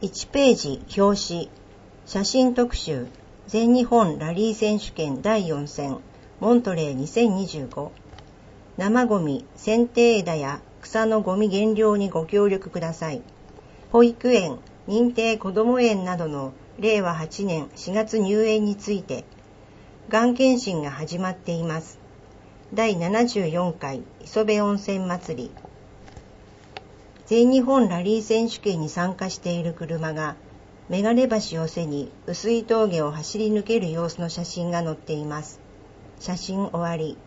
1ページ表紙写真特集全日本ラリー選手権第4戦モントレー2025生ゴミ、剪定枝や草のゴミ減量にご協力ください。保育園、認定こども園などの令和8年4月入園についてがん検診が始まっています。第74回磯部温泉祭り全日本ラリー選手権に参加している車が眼鏡橋を背に碓氷峠を走り抜ける様子の写真が載っています。写真終わり。